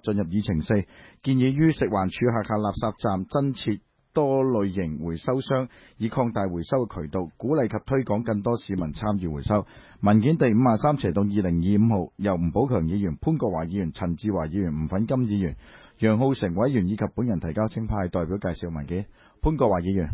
進入議程4，建議於食環署轄下垃圾站增設多類型回收箱，以擴大回收嘅渠道，鼓勵及推廣更多市民參與回收。文件第53/2025號，由吳寶強議員、潘國華議員、陳志華議員、吳粉金議員、楊浩成委員以及本人提交，稱派代表介紹文件。潘國華議員。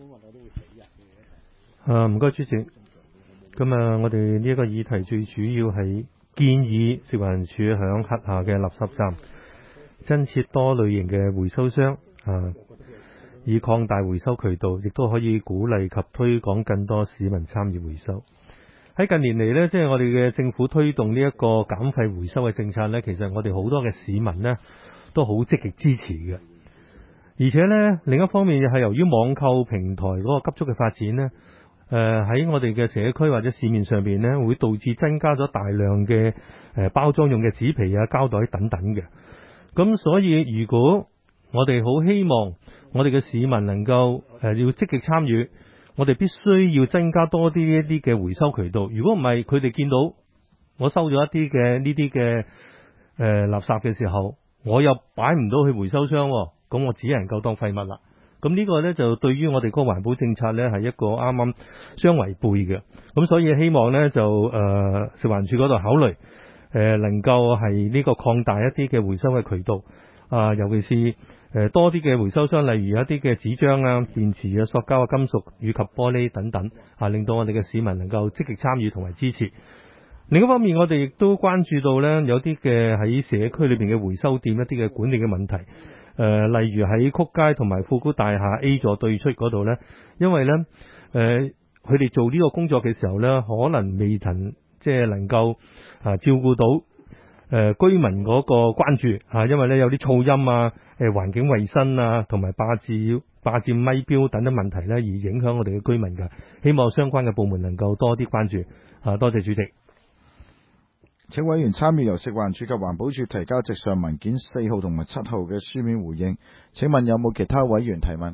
唔該主席。咁我哋呢一個議題最主要係建議食環署響轄下嘅垃圾站增設多類型嘅回收箱，以擴大回收渠道，亦都可以鼓勵及推廣更多市民參與回收。喺近年嚟呢，即係我哋嘅政府推動呢一個減廢回收嘅政策呢，其實我哋好多嘅市民呢都好積極支持嘅。而且呢，另一方面係由於網購平台嗰個急速嘅發展呢，喺我哋嘅社區或者市面上邊呢，會導致增加咗大量嘅包裝用嘅紙皮啊、膠袋等等嘅。咁所以如果我哋好希望我哋嘅市民能夠要積極參與，我哋必須要增加多啲一啲嘅回收渠道。如果唔係，佢哋見到我收咗一啲嘅呢啲嘅垃圾嘅時候，我又擺唔到去回收箱，咁我只能夠當廢物啦。咁呢個呢，就對於我哋嗰個環保政策呢，係一個啱啱相違背嘅。咁所以希望呢，就食環署嗰度考慮能夠係呢個擴大一啲嘅回收嘅渠道，尤其是多啲嘅回收箱，例如一啲嘅紙張啊、電池啊、塑膠啊、金屬以及玻璃等等，令到我哋嘅市民能夠積極參與同埋支持。另一方面，我哋亦都關注到呢，有啲嘅喺社區裏邊嘅回收店一啲嘅管理嘅問題。例如喺曲街同埋富高大廈 A 座對出嗰度呢，因為呢，佢哋做呢個工作嘅時候呢，可能未曾即係能夠照顧到居民嗰個關注，因為呢有啲噪音啊、環境衛生啊，同埋霸佔咪標等等問題呢，而影響我哋嘅居民㗎。希望相關嘅部門能夠多啲關注。多謝主席。 請委員參與由食環署及環保署提交直上文件4號同埋7號嘅書面回應。請問有冇其他委員提問？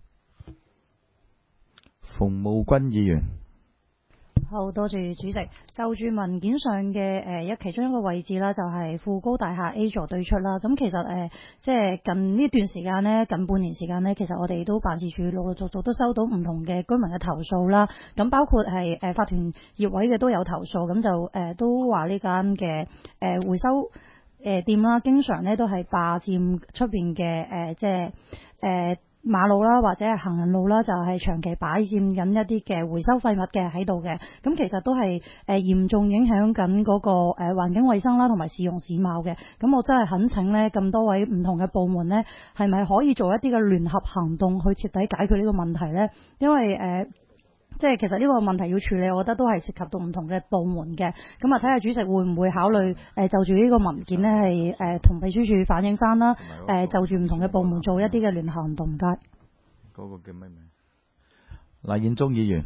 馮務君議員。 好，多謝主席。就住文件上嘅其中一個位置啦，就係富高大廈 A 座對出啦。咁其實即係近呢段時間呢，近半年時間呢，其實我哋都辦事處陸陸續續都收到唔同嘅居民嘅投訴啦。咁包括係法團業委嘅都有投訴，咁就都話呢間嘅回收店啦，經常呢都係霸佔出邊嘅即係馬路啦，或者係行人路啦，就係長期擺佔緊一啲嘅回收廢物嘅喺度嘅。咁其實都係嚴重影響緊嗰個環境衛生啦，同埋市容市貌嘅。咁我真係懇請呢咁多位唔同嘅部門呢，係咪可以做一啲嘅聯合行動去徹底解決呢個問題呢？因為即係其實呢個問題要處理，我覺得都係涉及到唔同嘅部門嘅。咁睇下主席會唔會考慮就住呢個文件呢，係同秘書處反映翻啦。就住唔同嘅部門做一啲嘅聯合行動。唔該。 嗰個叫咩名？賴建宗議員。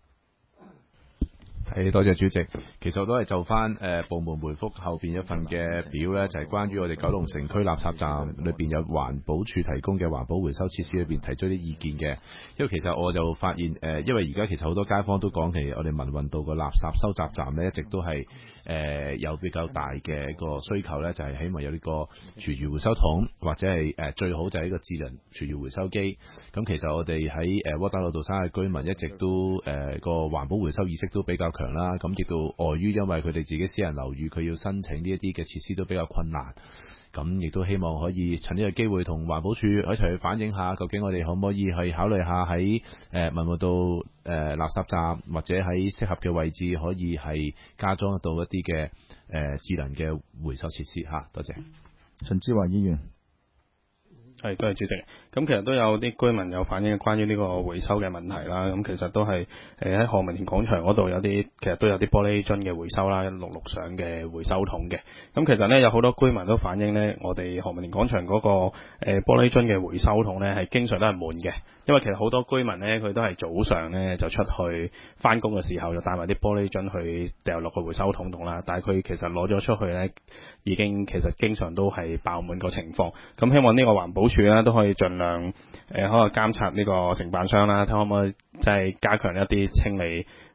多謝主席。其實我都係就翻部門回覆後邊一份嘅表呢，就係關於我哋九龍城區垃圾站裏邊有環保署提供嘅環保回收設施裏邊提出啲意見嘅。因為其實我就發現因為而家其實好多街坊都講，其實我哋民運道個垃圾收集站呢，一直都係有比較大嘅一個需求呢，就係希望有呢個廚餘回收桶，或者係最好就係一個智能廚餘回收機。咁其實我哋喺窩打老道山嘅居民一直都個環保回收意識都比較強啦。咁亦都礙於因為佢哋自己私人樓宇，佢要申請呢一啲嘅設施都比較困難。咁亦都希望可以趁呢個機會同環保署一齊去反映下，究竟我哋可唔可以去考慮下喺民活道垃圾站或者喺適合嘅位置可以係加裝到一啲嘅智能嘅回收設施嚇。多謝。 陳志華議員。 係，多謝主席。咁其實都有啲居民有反映關於呢個回收嘅問題啦。咁其實都係喺何文田廣場嗰度有啲，其實都有啲玻璃樽嘅回收啦，陸上嘅回收桶嘅。咁其實呢，有好多居民都反映呢，我哋何文田廣場嗰個玻璃樽嘅回收桶呢係經常都係滿嘅。因為其實好多居民呢，佢都係早上呢就出去返工嘅時候就帶埋啲玻璃樽去掉落個回收桶度啦。但係佢其實攞咗出去呢，已經其實經常都係爆滿個情況。咁希望呢個環保署呢都可以盡量可能監察呢個承辦商啦，睇可唔可以即係加強一啲清理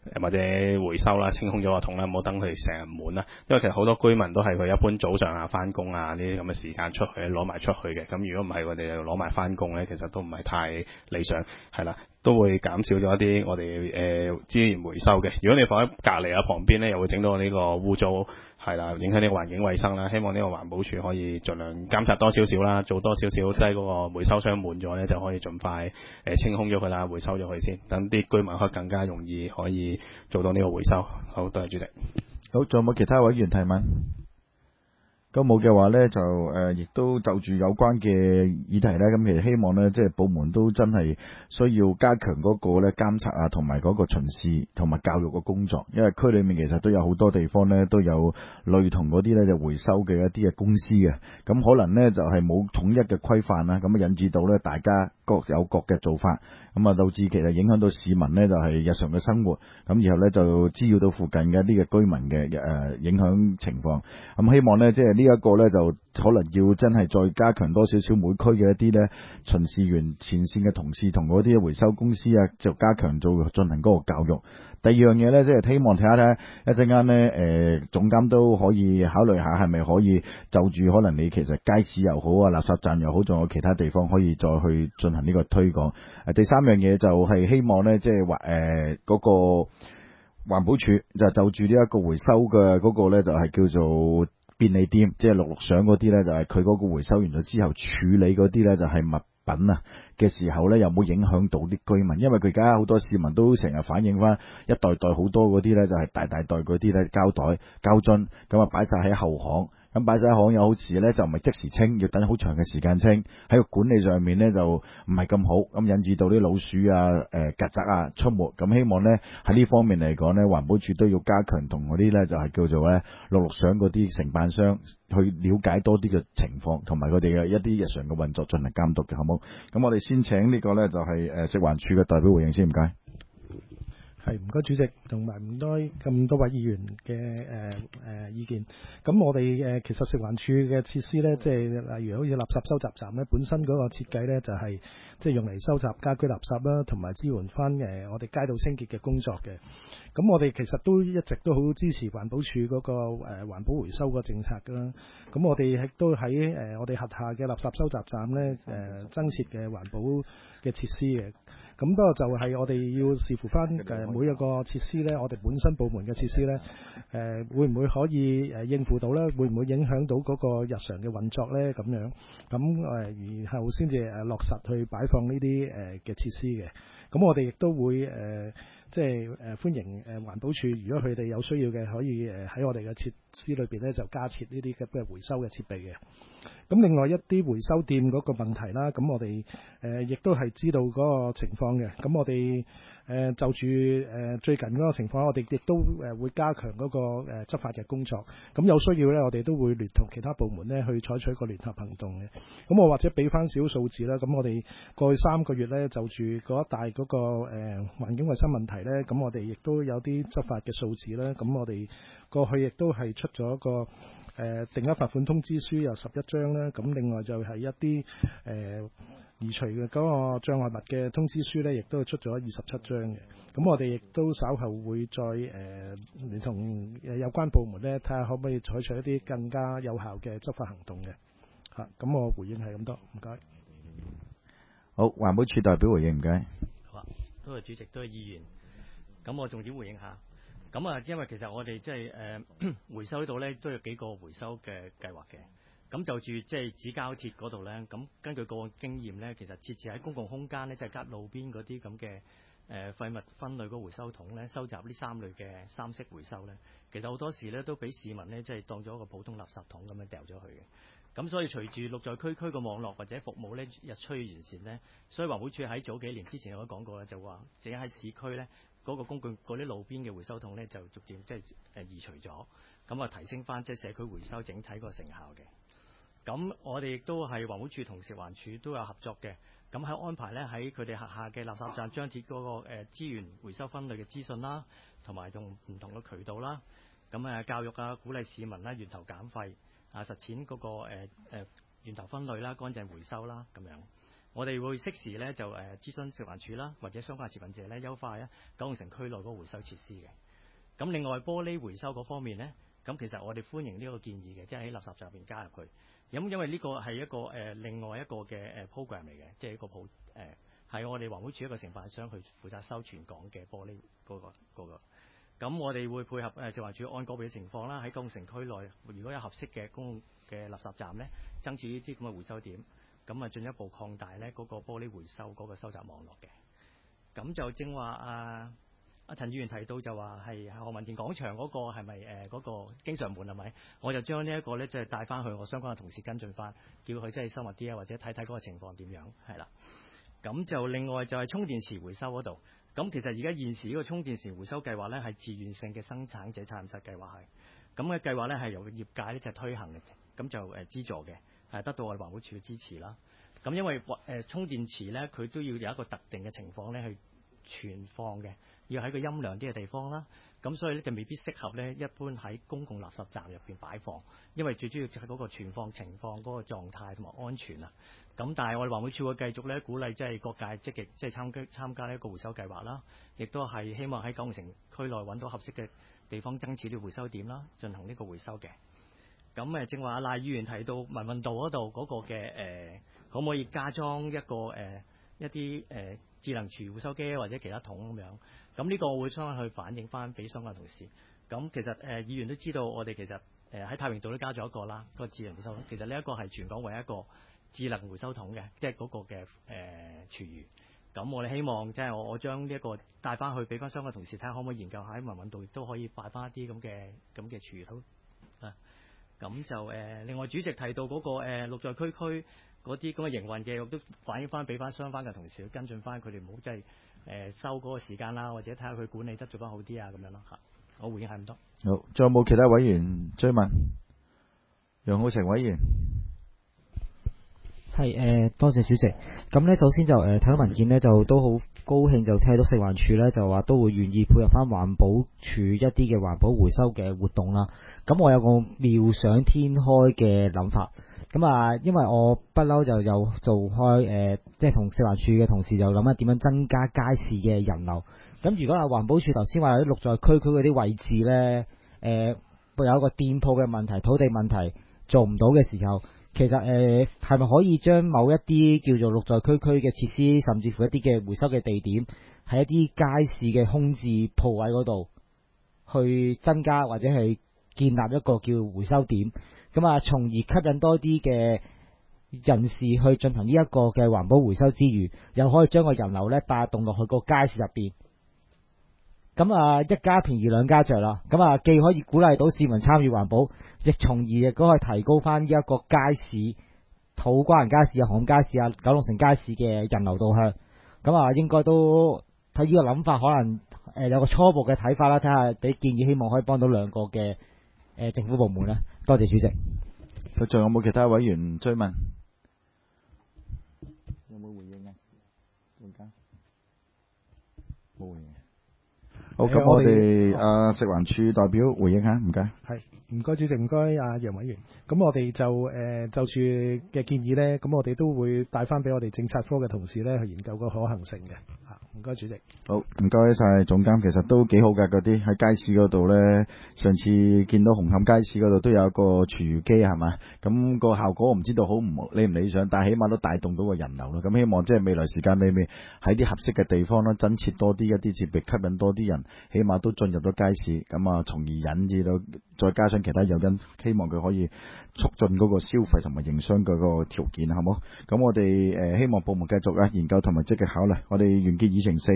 或者回收啦，清空咗個桶啦，唔好等佢成日滿啦。因為其實好多居民都係佢一般早上啊翻工啊呢啲咁嘅時間出去攞埋出去嘅。咁如果唔係我哋又攞埋翻工咧，其實都唔係太理想，係啦，都會減少咗一啲我哋資源回收嘅。如果你放喺隔離啊旁邊咧，又會整到呢個污糟。係啦，影響呢個環境衛生啦。希望呢個環保署可以盡量監察多少少啦，做多少少，即係嗰個回收箱滿咗咧，就可以盡快清空咗佢啦，回收咗佢先，等啲居民可以更加容易可以做到呢個回收。好，多謝主席。 好，仲有冇其他委員提問？咁冇嘅話呢，就亦都就住有關嘅議題呢，咁其實希望呢，即係部門都真係需要加強嗰個呢監察啊，同埋嗰個巡視同埋教育嘅工作，因為區裏面其實都有好多地方呢，都有類同嗰啲呢就回收嘅一啲嘅公司嘅，咁可能呢，就係冇統一嘅規範啦，咁引致到呢，大家各有各嘅做法，咁啊導致其實影響到市民呢，就係日常嘅生活，咁然後呢，就滋擾到附近嘅一啲嘅居民嘅影響情況，咁希望呢，即係呢一個呢，就可能要真係再加強多少少每區嘅一啲呢巡視員前線嘅同事同嗰啲回收公司啊，就加強進行嗰個教育。第二樣嘢呢，即係希望睇下一陣間呢，總監都可以考慮下係咪可以就住可能你其實街市又好啊，垃圾站又好，仲有其他地方可以再去進行呢個推廣。第三樣嘢就係希望呢，即係話嗰個環保署就住呢一個回收嘅嗰個呢，就係叫做便利店，即係綠上嗰啲呢，就係佢嗰個回收完咗之後處理嗰啲呢，就係物品啊嘅時候呢，有冇影響到啲居民？因為佢而家好多市民都成日反映翻一袋袋好多嗰啲呢，就係大袋嗰啲呢膠袋膠樽，咁啊擺晒喺後巷。咁擺晒行有好時咧就唔係即時清，要等好長嘅時間清，喺個管理上面咧就唔係咁好，咁引致到啲老鼠啊、曱甴啊出沒。咁希望咧喺呢方面嚟講咧，環保署都要加強同嗰啲咧就係叫做咧綠上嗰啲承辦商去了解多啲嘅情況，同埋佢哋嘅一啲日常嘅運作進行監督嘅，好冇？咁我哋先請呢個咧就係食環署嘅代表回應先，唔該。 係唔該主席，同埋唔該咁多位議員嘅意見。咁我哋其實食環署嘅設施呢，即係例如好似垃圾收集站呢，本身嗰個設計呢，就係即係用嚟收集家居垃圾啦，同埋支援翻我哋街道清潔嘅工作嘅。咁我哋其實都一直都好支持環保署嗰個環保回收個政策㗎啦。咁我哋亦都喺我哋轄下嘅垃圾收集站呢，增設嘅環保嘅設施嘅。咁不過就係我哋要視乎翻每一個設施呢，我哋本身部門嘅設施呢，會唔會可以應付到呢？會唔會影響到嗰個日常嘅運作呢？咁樣咁然後先至落實去擺放呢啲嘅設施嘅。咁我哋亦都會即係歡迎環保署，如果佢哋有需要嘅，可以喺我哋嘅設施裏邊呢，就加設呢啲嘅回收嘅設備嘅。咁另外一啲回收店嗰個問題啦，咁我哋亦都係知道嗰個情況嘅。咁我哋就住最近嗰個情況，我哋亦都會加強嗰個執法嘅工作。咁有需要呢，我哋都會聯同其他部門呢去採取個聯合行動嘅。咁我或者俾翻少少數字啦。咁我哋過去3個月呢，就住嗰一帶嗰個環境衛生問題呢，咁我哋亦都有啲執法嘅數字啦。咁我哋過去亦都係出咗一個定額罰款通知書有11張啦，咁另外就係一啲移除嘅嗰個障礙物嘅通知書呢，亦都出咗27張嘅。咁我哋亦都稍後會再聯同有關部門呢，睇下可唔可以採取一啲更加有效嘅執法行動嘅。咁我回應係咁多，唔該。 好，環保署代表回應，唔該。 好啊，多謝主席，多謝議員。咁我重點回應下。咁啊，因為其實我哋即係回收呢度咧，都有幾個回收嘅計劃嘅。咁就住即係紙膠鐵嗰度咧，咁根據個經驗咧，其實設置喺公共空間咧，即係隔路邊嗰啲咁嘅廢物分類嗰回收桶咧，收集呢3類嘅三色回收咧，其實好多時咧都俾市民咧即係當咗一個普通垃圾桶咁樣掉咗去嘅。咁所以隨住綠在區區個網絡或者服務咧日趨完善咧，所以環保署喺早幾年之前有講過咧，就話自己喺市區咧。嗰個公共嗰啲路邊嘅回收桶咧，就逐漸即係移除咗，咁啊提升翻即係社區回收整體個成效嘅。咁我哋亦都係環保署同食環署都有合作嘅。咁喺安排咧喺佢哋轄下嘅垃圾站張貼嗰個資源回收分類嘅資訊啦，同埋用唔同嘅渠道啦。咁教育啊，鼓勵市民啦源頭減廢啊，實踐嗰個源頭分類啦、乾淨回收啦咁樣。 我哋會適時咧就諮詢食環署啦，或者相關持份者咧優化九龍城區內嗰個回收設施嘅。咁另外玻璃回收嗰方面咧，咁其實我哋歡迎呢個建議嘅，即係喺垃圾站入邊加入去。因為呢個係一個另外一個嘅program 嚟嘅，即係一個係我哋環保署一個承辦商去負責收全港嘅玻璃嗰個。咁我哋會配合食環署按個別嘅情況啦，喺九龍城區內如果有合適嘅公共嘅垃圾站咧，增設呢啲咁嘅回收點，咁啊進一步擴大咧嗰個玻璃回收嗰個收集網絡嘅。咁就正話阿陳議員提到就話係何文田廣場嗰個係咪嗰個經常門係咪？我就將呢一個咧即係帶翻去我相關嘅同事跟進翻，叫佢即係收密啲啊，或者睇睇嗰個情況點樣係啦。咁就另外就係充電池回收嗰度。咁其實而家現時呢個充電池回收計劃咧係自願性嘅生產者責任制計劃係，咁嘅計劃咧係由業界咧就推行嘅，咁就資助嘅，係得到我哋環保署嘅支持啦。咁因為充電池咧佢都要有一個特定嘅情況咧去存放嘅，要喺個陰涼啲嘅地方啦。咁所以咧就未必適合咧一般喺公共垃圾站入邊擺放，因為最主要就係嗰個存放情況嗰個狀態同埋安全啊。咁但係我哋環保署會繼續咧鼓勵即係各界積極即係參加呢一個回收計劃啦，亦都係希望喺九龍城區內揾到合適嘅地方增設啲回收點啦，進行呢個回收嘅。咁正話阿賴議員提到民運道嗰度嗰個嘅可唔可以加裝一個一啲智能廚餘回收機或者其他桶咁樣？咁呢個我會相去反映翻俾相關同事。咁其實議員都知道我哋其實喺太平道都加咗一個啦，個智能回收桶。其實呢一個係全港唯一一個智能回收桶嘅，即係嗰個嘅廚餘。咁我哋希望即係我將呢一個帶翻去俾翻相關同事睇下，可唔可以研究下喺民運道亦都可以擺翻一啲咁嘅廚餘桶啊。咁就另外主席提到嗰個綠在區區嗰啲咁嘅營運嘅，我都反映翻俾翻相關嘅同事去跟進翻，佢哋唔好即係收嗰個時間啦，或者睇下佢管理得做得好啲啊咁樣咯嚇。我回應係咁多。 好，仲有冇其他委員追問？楊浩成委員。 係多謝主席。咁呢，首先就睇到文件呢，就都好高興就聽到食環署呢，就話都會願意配合翻環保署一啲嘅環保回收嘅活動啦。咁我有個妙想天開嘅諗法。咁因為我不嬲就有做開即係同食環署嘅同事就諗下點樣增加街市嘅人流。咁如果環保署頭先話有啲綠在區區嗰啲位置呢，有一個店鋪嘅問題、土地問題做唔到嘅時候，其實係咪可以將某一啲叫做綠在區區嘅設施，甚至乎一啲嘅回收嘅地點，喺一啲街市嘅空置鋪位嗰度去增加，或者係建立一個叫回收點，咁從而吸引多啲嘅人士去進行呢一個嘅環保回收之餘，又可以將個人流咧帶動落去個街市入邊。咁一家便宜兩家著啦。咁既可以鼓勵到市民參與環保，亦從而亦都可以提高翻呢一個街市、土瓜灣街市啊、紅磡街市啊、九龍城街市嘅人流導向。咁應該都睇呢個諗法，可能有個初步嘅睇法啦。睇下俾建議，希望可以幫到兩個嘅政府部門啦。多謝主席。 佢仲有冇其他委員追問？有冇回應啊？冇回應。好，咁我哋食環署代表回應下，唔該。 係，唔該主席，唔該楊委員。咁我哋就住嘅建議呢，咁我哋都會帶翻俾我哋政策科嘅同事呢去研究個可行性嘅。唔該主席。好， 唔該晒總監，其實都幾好㗎，嗰啲喺街市嗰度呢，上次見到紅磡街市嗰度都有一個廚餘機係嘛，咁個效果我唔知道好唔理想，但係起碼都帶動到個人流咯。咁希望即係未來時間裏面喺啲合適嘅地方啦，增設多啲一啲設備，吸引多啲人，起碼都進入到街市，咁從而引致到再加上其他誘因，希望佢可以促進嗰個消費同埋營商嗰個條件，好冇？咁我哋希望部門繼續研究同埋積極考慮，我哋完結議程4。